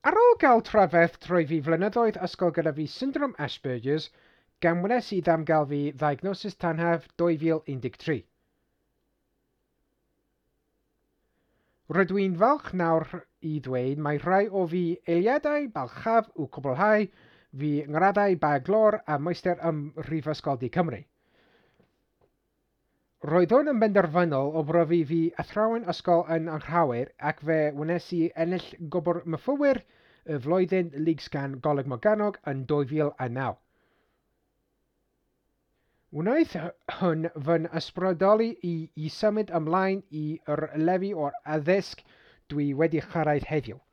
Ar ôl gael trafferth trwy fi flynyddoedd ysgol gyda fi syndrom Asperger's, gamwnes i am gael fi ddiagnosis tanhaf 2013. Rydw i'n falch nawr i ddweud mae rhai o fi eiliadau balchaf i'w cwblhau fi ngraddau baglor a meister ym Mhrifysgol di Cymru. Roedd hwn yn benderfynol o brofi fi athrawon ysgol yn anghrawyr ac fe wnes i ennill gwbr myfywyr y flwyddyn League Scan Goleg Morgannwg yn 2009. Wnaeth hwn fy'n ysbrydoli i symud ymlaen i'r lefi o'r addysg dwi wedi chyrraedd heddiw.